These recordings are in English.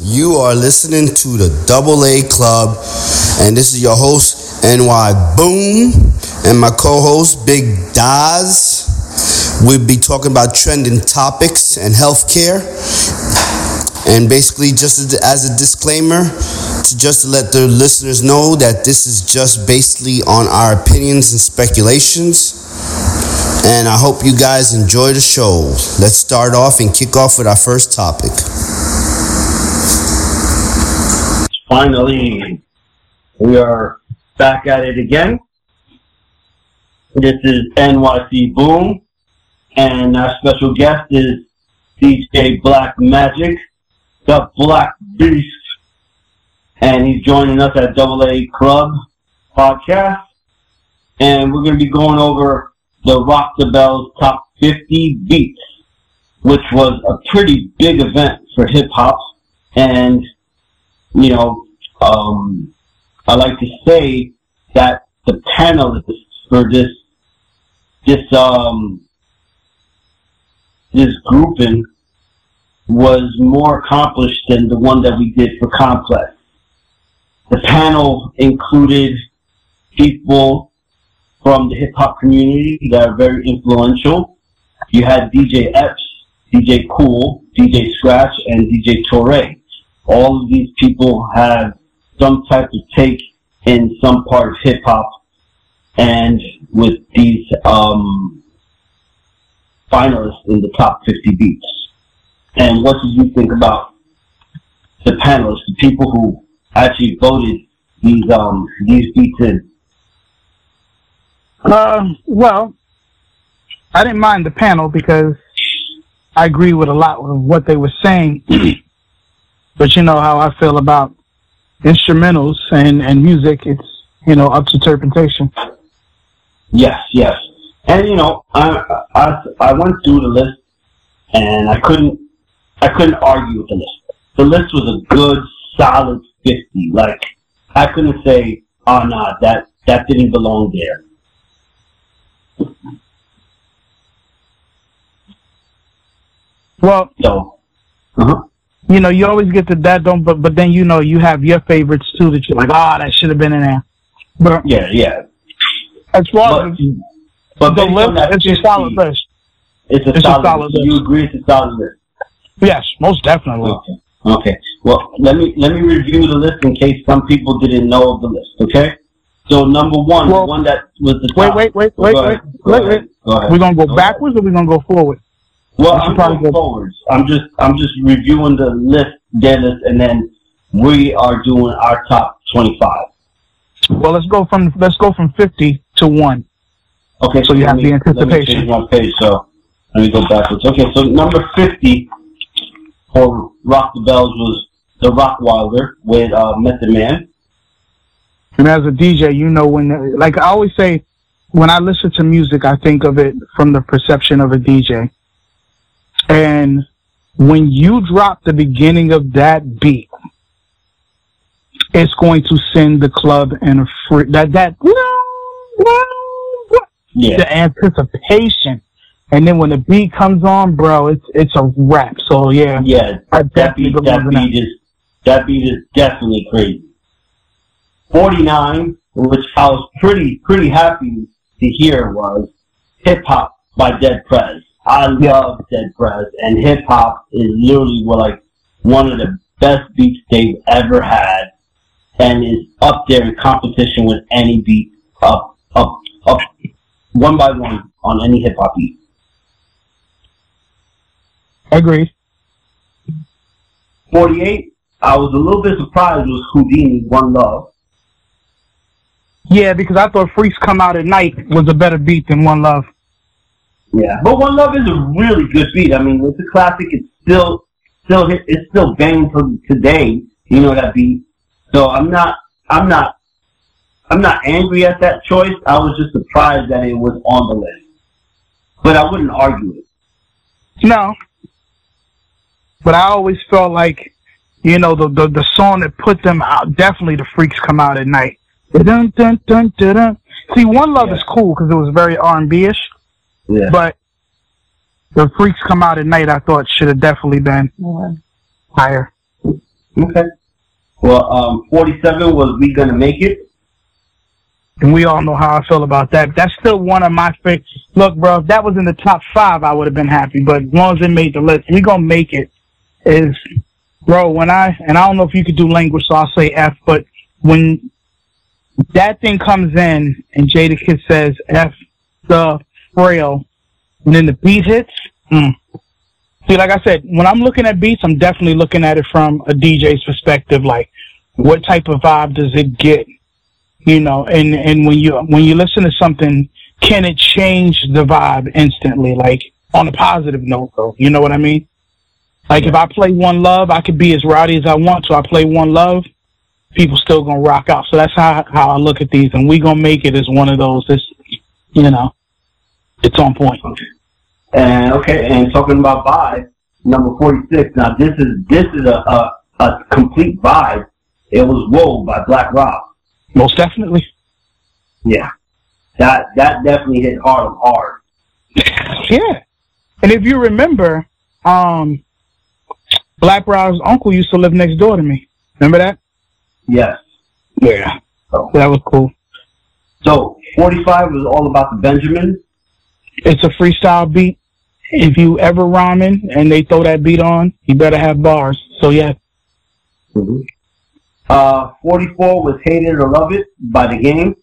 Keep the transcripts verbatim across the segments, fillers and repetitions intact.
You are listening to the Double A Club, and this is your host, N Y Boom, and my co-host, Big Daz. We'll be talking about trending topics and healthcare. And basically, just as a disclaimer, to just to let the listeners know that this is just basically on our opinions and speculations. And I hope you guys enjoy the show. Let's start off and kick off with our first topic. Finally, we are back at it again. This is N Y C Boom, and our special guest is D J Black Magic, the Black Beast, and he's joining us at Double A Club podcast, and we're going to be going over the Rock the Bells Top fifty Beats, which was a pretty big event for hip-hop, and you know, um, I like to say that the panelists for this, this, um, this grouping was more accomplished than the one that we did for Complex. The panel included people from the hip hop community that are very influential. You had D J Epps, D J Cool, D J Scratch, and D J Torre. All of these people have some type of take in some part of hip hop, and with these um, finalists in the top fifty beats. And what did you think about the panelists, the people who actually voted these um, these beats in? Uh, well, I didn't mind the panel because I agree with a lot of what they were saying. But you know how I feel about instrumentals and, and music. It's, you know, up to interpretation. Yes, yes. And, you know, I, I, I went through the list, and I couldn't, I couldn't argue with the list. The list was a good, solid fifty. Like, I couldn't say, oh, nah, that, that didn't belong there. Well, So, uh-huh. you know, you always get to that, don't, but, but then, you know, you have your favorites too that you're like, ah, oh, that should have been in there. But Yeah, yeah. as far But, as but the based on list, that it's a fifty, solid list. It's a It's a solid, solid list. You list. agree it's a solid list? Yes, most definitely. Okay. Okay. Well, let me let me review the list in case some people didn't know of the list. Okay. So number one, Well, the one that was the Wait, top. wait, wait, Go wait, ahead. wait, Go wait, ahead. wait. Go ahead. We're gonna go Go backwards or we're gonna go forward? Well, We should I'm probably going go- forwards. I'm just I'm just reviewing the list, their list, and then we are doing our top twenty-five. Well, let's go from let's go from fifty to one. Okay. So you let have me, the Let me anticipation. change my page. So let me go backwards. Okay. So number fifty for Rock the Bells was the Rockwilder with uh, Method Man. And as a D J, you know, when, like I always say, when I listen to music, I think of it from the perception of a D J. And when you drop the beginning of that beat, it's going to send the club in a free, that, that, Yeah. the anticipation. And then when the beat comes on, bro, it's, it's a wrap. So yeah. Yeah. I That definitely beat, believe that in beat is that beat is definitely crazy. forty-nine, which I was pretty pretty happy to hear, was Hip Hop by Dead Prez. I love Dead Prez, and hip hop is literally what, like one of the best beats they've ever had, and is up there in competition with any beat, up up up one by one on any hip hop beat. Agreed. forty-eight, I was a little bit surprised was Houdini, One Love. Yeah, because I thought Freaks Come Out at Night was a better beat than One Love. Yeah, but One Love is a really good beat. I mean, it's a classic. It's still, still, hit, it's still banging to today. You know that beat. So I'm not, I'm not, I'm not angry at that choice. I was just surprised that it was on the list. But I wouldn't argue it. No. But I always felt like, you know, the the, the song that put them out, definitely the Freaks Come Out at Night. Dun, dun, dun, dun, dun. See, One Love yeah. is cool because it was very R and B-ish. Yeah. But the Freaks Come Out at Night, I thought should have definitely been higher. Okay. Well, um, forty-seven was We Gonna Make It. And we all know how I feel about that. That's still one of my favorites. Look, bro, if that was in the top five, I would have been happy. But as long as it made the list, We Gonna Make It is, bro, when I, and I don't know if you could do language, so I'll say F, but when that thing comes in and Jadakiss says F the frail, and then the beat hits, mm. See, like I said, when I'm looking at beats, I'm definitely looking at it from a D J's perspective. Like, what type of vibe does it get? You know, and, and when you when you listen to something, can it change the vibe instantly? Like, on a positive note, though. You know what I mean? Like, yeah. If I play One Love, I could be as rowdy as I want to. I play One Love, people still gonna rock out. So that's how how I look at these. And We Gonna Make It is one of those. It's, you know, it's on point. And okay, and talking about vibe, number forty-six. Now this is this is a a, a complete vibe. It was Whoa by Black Rob. Most definitely. Yeah, that that definitely hit hard hard. Yeah, and if you remember, um, Black Rob's uncle used to live next door to me. Remember that? Yes. Yeah. So, that was cool. So forty-five was all about the Benjamin. It's a freestyle beat. If you ever rhyming and they throw that beat on, you better have bars. So yeah. Mm-hmm. Uh, forty-four was Hate It or Love It by The Game.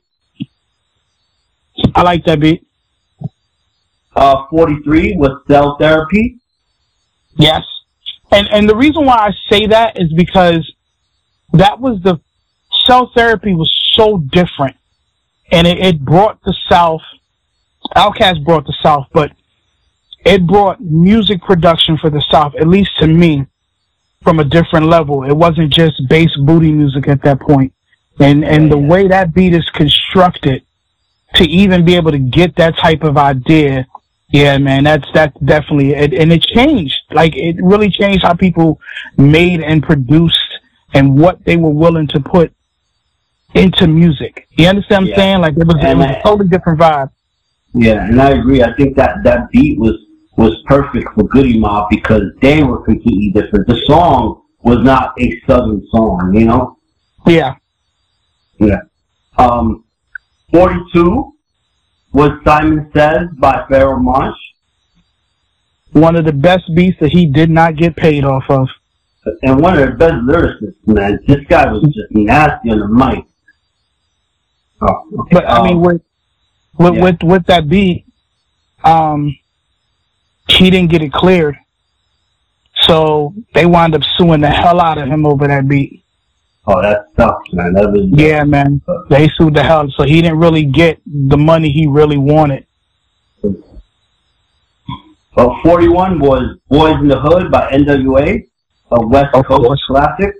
I like that beat. Uh, forty-three was Cell Therapy. Yes. And and the reason why I say that is because that was the Cell Therapy was so different. And it, it brought the South, Outkast brought the South, but it brought music production for the South, at least to me, from a different level. It wasn't just bass booty music at that point. And and the way that beat is constructed to even be able to get that type of idea, yeah, man, that's that's definitely it. And it changed. Like, it really changed how people made and produced and what they were willing to put into music. You understand what yeah. I'm saying? Like, it was, it was a totally different vibe. Yeah, and I agree. I think that that beat was was perfect for Goodie Mob because they were completely different. The song was not a Southern song, you know? Yeah. Yeah. Um, forty-two was Simon Says by Pharoah Monch. One of the best beats that he did not get paid off of. And one of the best lyricists, man. This guy was just nasty on the mic. Oh, okay. But, I um, mean, with, with, yeah. with, with that beat, um, he didn't get it cleared. So they wound up suing the hell out of him over that beat. Oh, that sucks, man. That was yeah, man. They sued the hell. So he didn't really get the money he really wanted. Well, forty-one was Boys in the Hood by N W A, a West of Coast course. classic.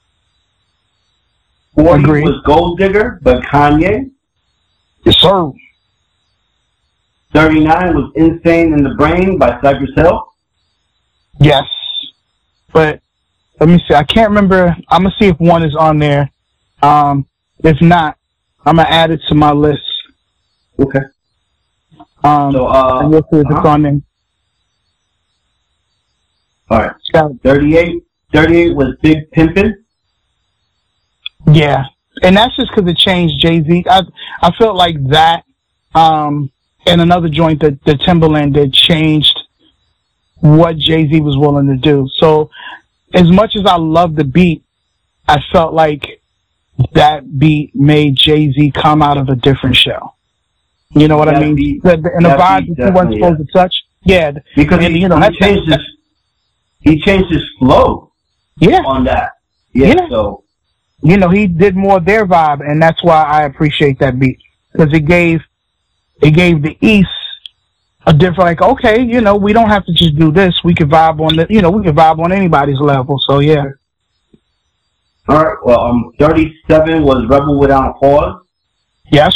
forty Agreed. was Gold Digger by Kanye. Yes, sir. thirty-nine was Insane in the Brain by Cypress Hill. Yes. But let me see. I can't remember. I'm going to see if one is on there. Um, if not, I'm going to add it to my list. Okay. Um, so, uh, and we'll see if uh-huh. it's on there. All right. Yeah. thirty-eight. thirty-eight was Big Pimpin'. Yeah. And that's just because it changed Jay-Z. I, I felt like that, um, and another joint that, that Timbaland did changed what Jay-Z was willing to do. So as much as I love the beat, I felt like that beat made Jay-Z come out of a different shell. You know what that I mean? Beat, the, the, and the vibe that he wasn't supposed yeah. to touch. Yeah. Because and, he, you know, he that's, changed that's, his he changed his flow yeah. on that. Yeah, yeah. So you know, he did more of their vibe, and that's why I appreciate that beat. Because it gave it gave the East a different, like, okay, you know, we don't have to just do this. We can vibe on the, you know, we can vibe on anybody's level. So yeah. All right. Well, um, thirty-seven was Rebel Without a Cause. Yes.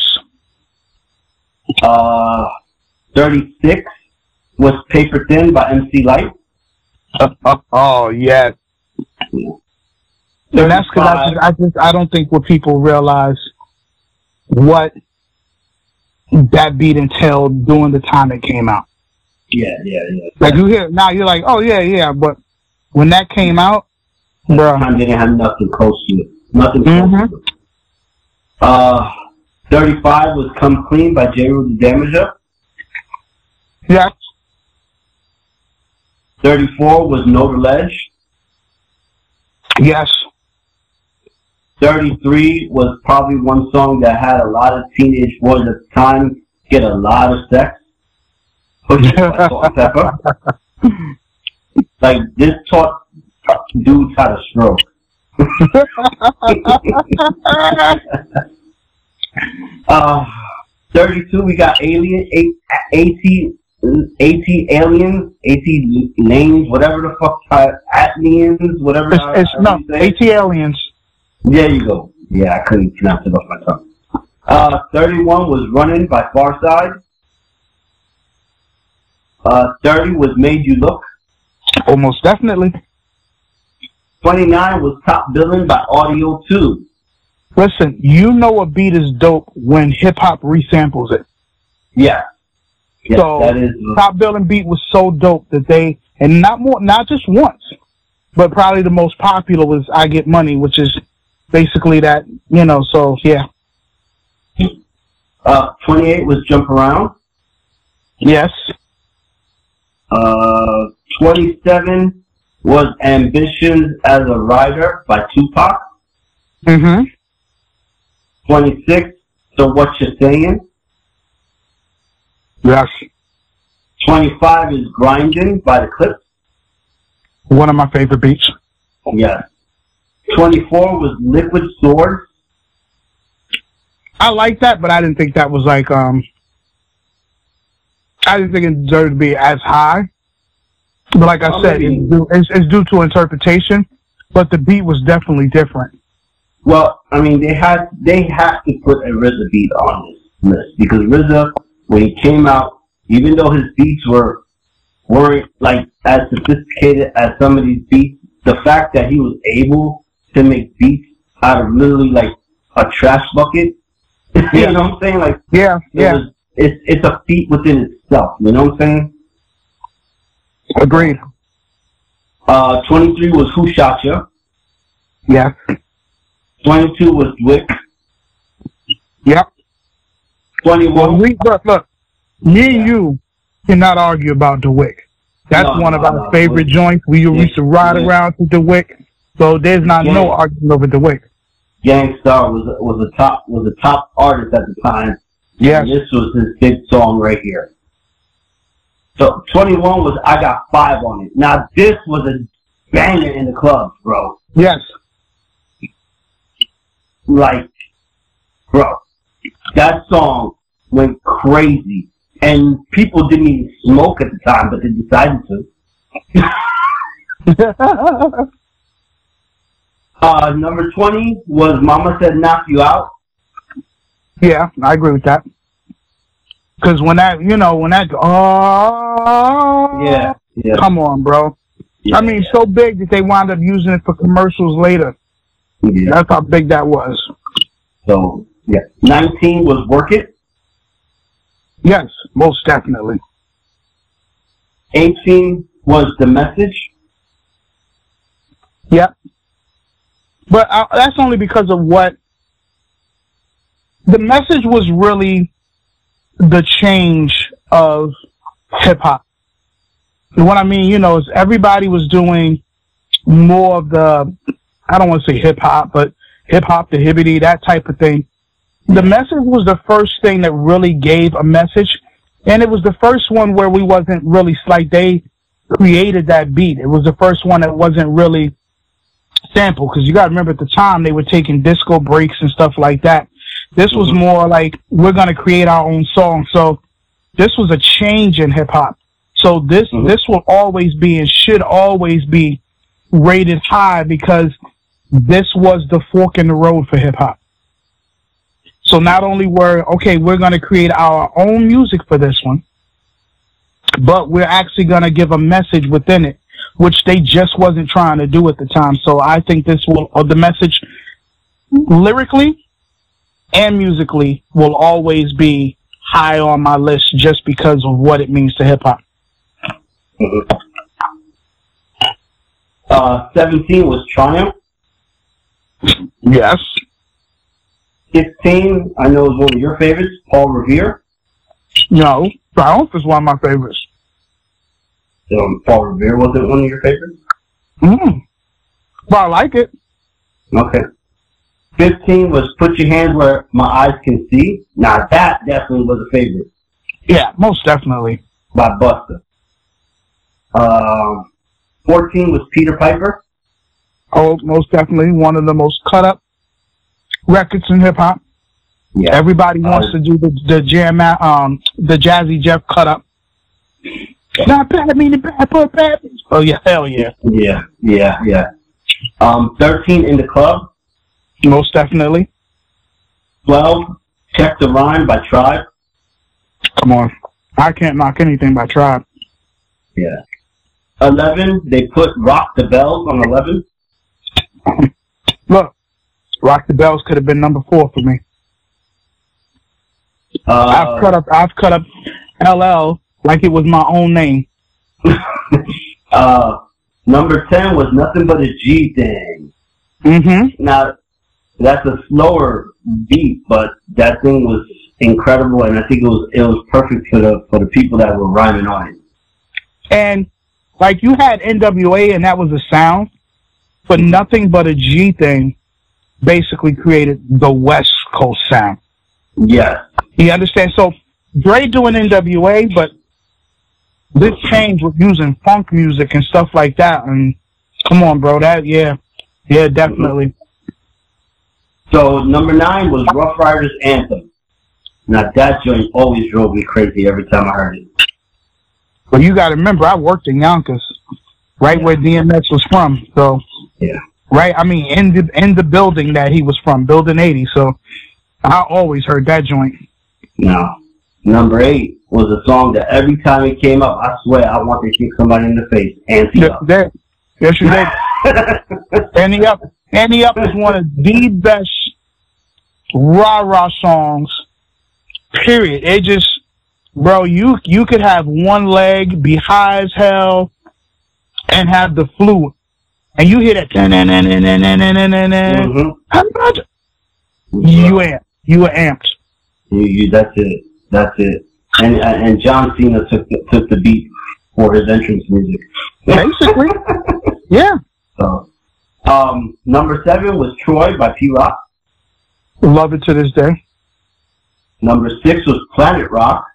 Uh, thirty-six was Paper Thin by M C Lyte. Oh yes. Yeah. And that's because I just, I just I don't think what people realize what that beat entailed during the time it came out. Yeah, yeah, yeah. Like you hear now, you're like, oh yeah, yeah, but when that came out, At Bro. the time, they didn't have nothing close to it. Nothing close Mm-hmm. to it. Uh, thirty-five was Come Clean by J. Rue the Damager. Yeah. thirty-four was Know the Ledge. Yes. thirty-three was probably one song that had a lot of teenage boys at the time get a lot of sex. Push It by Salt and Pepper. Like, this taught dudes how to stroke. uh, thirty-two, we got Alien, AT, AT Aliens, AT Lanes, whatever the fuck, uh, Atlians, whatever. It's, uh, it's no, AT Aliens. There you go. Yeah, I couldn't pronounce it off my tongue. Uh, thirty-one was Running by Farside. Uh, thirty was Made You Look. Almost definitely. twenty-nine was Top Billin' by Audio two. Listen, you know a beat is dope when hip hop resamples it. Yeah. Yeah, so that is, uh, Top Billin' beat was so dope that they, and not more, not just once, but probably the most popular was I Get Money, which is basically that, you know, so yeah. Uh, twenty-eight was Jump Around. Yes. Uh, twenty-seven was Ambitions as a Writer by Tupac. Mm-hmm. twenty-six, So What You're Saying. Yes. twenty-five is Grindin' by the Clips. One of my favorite beats. Yes. twenty-four was Liquid Swords. I like that, but I didn't think that was like, um, I didn't think it deserved to be as high. But like I Oh, said, maybe. it's due, it's, it's due to interpretation, but the beat was definitely different. Well, I mean, they had they have to put a R Z A beat on this list because R Z A, when he came out, even though his beats were weren't like as sophisticated as some of these beats, the fact that he was able to make beats out of literally like a trash bucket, Yeah. you know what I'm saying? Like, Yeah, it yeah, was, it's it's a feat within itself. You know what I'm saying? agreed. Uh, twenty-three was Who Shot Ya? Yeah, twenty-two was Wick. yep. Well, twenty-one. we, look, look, me and you cannot argue about DeWick. That's No, one of no, our no. favorite joints. We used to ride Yeah. around to DeWick, so there's not Yeah. no argument over DeWick. Gangstar was was a top was a top artist at the time. Yes. And this was his big song right here. So twenty-one was I Got Five on It. Now this was a banger in the clubs, bro. Yes. Like, bro, that song went crazy, and people didn't even smoke at the time, but they decided to. Uh, number twenty was Mama Said Knock You Out. Yeah, I agree with that. Because when that, you know, when that, oh, Yeah, yeah. come on, bro. yeah I mean, so big that they wound up using it for commercials later. yeah. That's how big that was. So, yeah. nineteen was Work It. Yes, most definitely. eighteen was The Message. Yep. But uh, that's only because of what the message was really the change of hip hop. What I mean, you know, is everybody was doing more of the, I don't want to say hip hop, but hip hop, the hibbity, that type of thing. The message was the first thing that really gave a message. And it was the first one where we wasn't really, like they created that beat. It was the first one that wasn't really sample, because you got to remember at the time they were taking disco breaks and stuff like that. This was Mhm. more like we're going to create our own song. So this was a change in hip hop. So this Mhm. this will always be and should always be rated high because this was the fork in the road for hip hop. So not only were okay, we're going to create our own music for this one, but we're actually going to give a message within it, which they just wasn't trying to do at the time. So I think this will, or the message lyrically and musically will always be high on my list just because of what it means to hip hop. Mhm. Uh, seventeen was Triumph. Yes. fifteen, I know is one of your favorites, Paul Revere. No, Triumph is one of my favorites. Um, Paul Revere wasn't one of your favorites? Mm. But I like it. Okay. fifteen was Put Your Hands Where My Eyes Can See. Now that definitely was a favorite. Yeah, most definitely. By Busta. Um, fourteen was Peter Piper. Oh, most definitely one of the most cut up records in hip hop. Yeah. Everybody wants uh, to do the the jam um the Jazzy Jeff cut up. Not bad, meaning bad, but bad. Oh yeah, hell yeah. Yeah, yeah, yeah. Um, thirteen In the Club. Most definitely. twelve, Check the Rhyme by Tribe. Come on. I can't knock anything by Tribe. Yeah. eleven, they put Rock the Bells on eleven. Look, Rock the Bells could have been number four for me. Uh, I've cut up I've cut up L L like it was my own name. uh, number ten was Nothing But a G Thing. Mm-hmm. Now, that's a slower beat, but that thing was incredible, and I think it was it was perfect for the for the people that were rhyming on it. And like you had N W A, and that was a sound, but Nothing But a G Thing basically created the West Coast sound. Yes. You understand? So Dre doing N W A, but this change with using funk music and stuff like that. And come on, bro, that yeah, yeah, definitely. So number nine was Rough Riders Anthem. Now that joint always drove me crazy every time I heard it. But you got to remember, I worked in Yonkers, right yeah. where D M X was from. So yeah, right. I mean, in the in the building that he was from, Building eighty. So I always heard that joint. Now, number eight was a song that every time it came up, I swear I wanted to kick somebody in the face. Anti Up. There, yes, you did. Anti Up. Anti Up is one of the best rah rah songs. Period. It just, bro, you you could have one leg, be high as hell, and have the flu, and you hear that, you amp, you were amped. You, you, that's it. That's it. And and John Cena took the, took the beat for his entrance music. Basically, yeah. So, um, number seven was Troy by P Rock. Love it to this day. Number six was Planet Rock.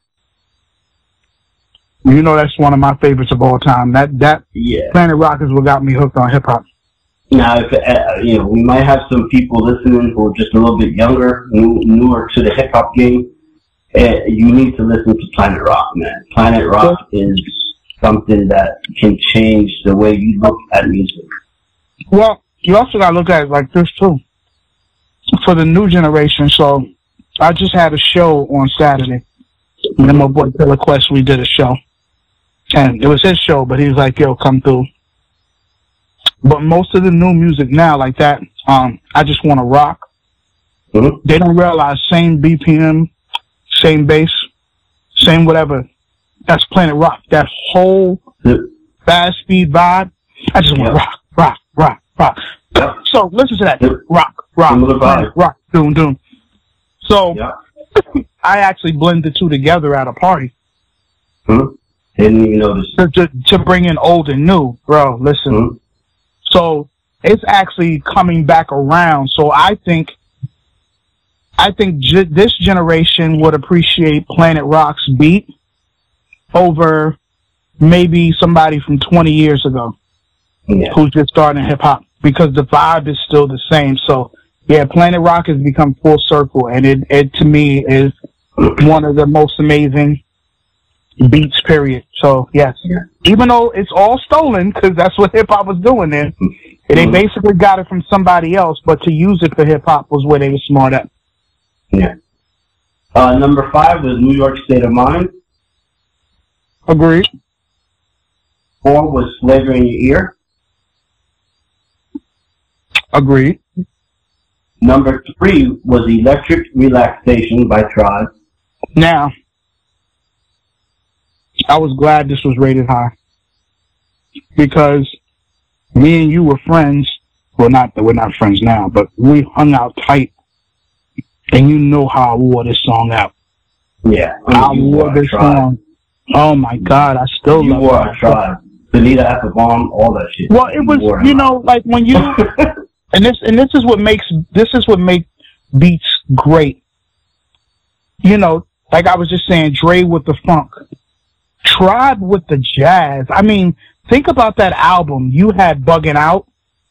You know that's one of my favorites of all time. That that yeah. Planet Rock is what got me hooked on hip hop. Now, if uh, you know, we might have some people listening who are just a little bit younger, new, newer to the hip hop game. Uh, you need to listen to Planet Rock, man. Planet Rock yeah. is something that can change the way you look at music. Well, you also got to look at it like this too. For the new generation, so I just had a show on Saturday. And then my boy Pillar Quest, we did a show. And it was his show, but he was like, yo, come through. But most of the new music now, like that, um, I just want to rock. Mm-hmm. They don't realize same B P M, same bass, same whatever. That's Planet Rock. That whole yep. fast speed vibe. I just want to yep. rock, rock, rock, rock. Yep. So listen to that. Yep. Rock, rock, rock, rock, doom, doom. So yep. I actually blend the two together at a party. Mm-hmm. Didn't even notice. To, to, to bring in old and new. Bro, listen. Mm-hmm. So it's actually coming back around. So I think I think ge- this generation would appreciate Planet Rock's beat over maybe somebody from twenty years ago yeah. who's just starting hip hop, because the vibe is still the same. So yeah, Planet Rock has become full circle, and it, it to me is one of the most amazing beats, period. So yes, yeah. even though it's all stolen, because that's what hip hop was doing then, mm-hmm. they basically got it from somebody else, but to use it for hip hop was where they were smart at. Yeah. Uh, number five was New York State of Mind. Agreed. Four was Flavor in Your Ear. Agreed. Number three was Electric Relaxation by Tribe. Now, I was glad this was rated high, because me and you were friends. Well, not that we're not friends now, but we hung out tight. And you know how I wore this song out. Yeah. I wore this song. Oh my God, I still you love it. You wore a tribe. Benita Applebaum, all that shit. Well, it was, you, you know, like when you, and this, and this is what makes, this is what makes beats great. You know, like I was just saying, Dre with the funk, Tribe with the jazz. I mean, think about that album. You had Bugging Out.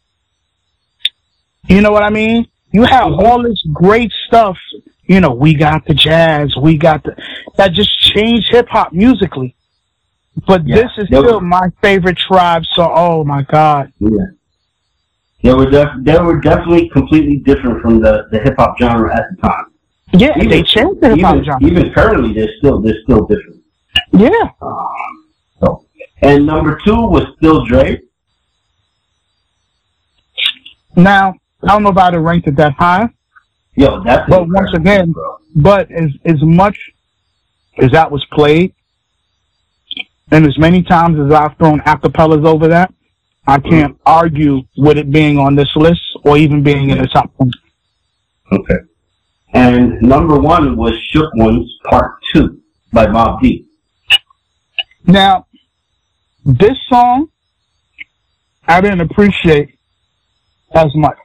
You know what I mean? You have all this great stuff. You know, we got the jazz. We got the, that just changed hip hop musically. But yeah, this is still were, my favorite Tribe. So, oh my God. Yeah. They were def- they were definitely completely different from the, the hip hop genre at the time. Yeah, even, they changed the hip hop genre. Even currently, they're still they're still different. Yeah. Um, so, and number two was still Dre. Now, I don't know if I'd have ranked it that high. Yo, that's but once again, bro. but as as much as that was played, and as many times as I've thrown acapellas over that, I can't mm. argue with it being on this list or even being in the top one. Okay. And number one was Shook Ones Part Two by Mobb Deep. Now, this song I didn't appreciate as much.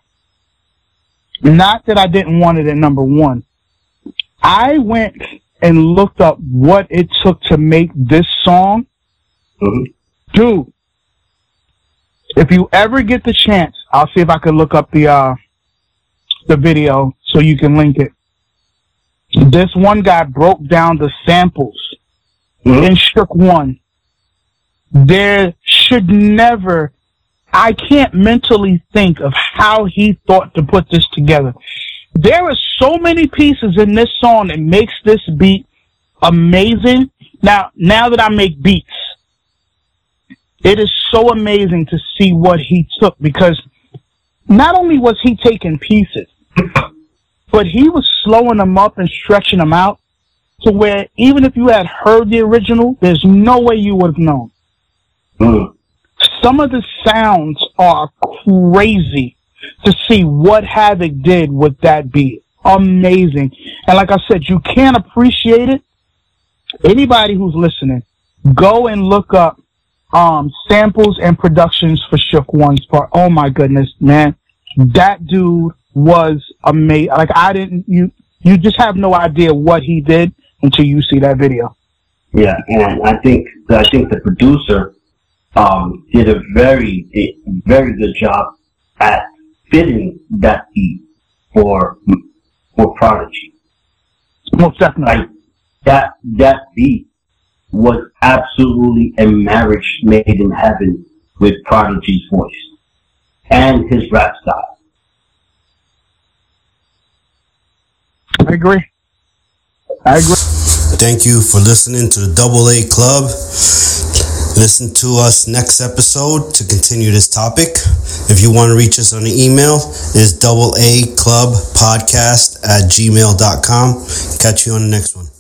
Not that I didn't want it at number one. I went and looked up what it took to make this song. Mm-hmm. Dude, if you ever get the chance, I'll see if I can look up the uh, the video so you can link it. This one guy broke down the samples mm-hmm. in Shook One. There should never... I can't mentally think of how he thought to put this together. There are so many pieces in this song that makes this beat amazing. Now, now that I make beats, it is so amazing to see what he took, because not only was he taking pieces, but he was slowing them up and stretching them out to where even if you had heard the original, there's no way you would have known. Mm. Some of the sounds are crazy to see what Havoc did with that beat. Amazing. And like I said, you can't appreciate it. Anybody who's listening, go and look up um, samples and productions for Shook One's part. Oh my goodness, man. That dude was amazing. Like I didn't, you, you just have no idea what he did until you see that video. Yeah, and I think, I think the producer, Um, did a very, a very good job at fitting that beat for for Prodigy. Most definitely. Like, that that beat was absolutely a marriage made in heaven with Prodigy's voice and his rap style. I agree. I agree. Thank you for listening to the Double A Club. Listen to us next episode to continue this topic. If you want to reach us on the email, it's double A club podcast at gmail dot com. Catch you on the next one.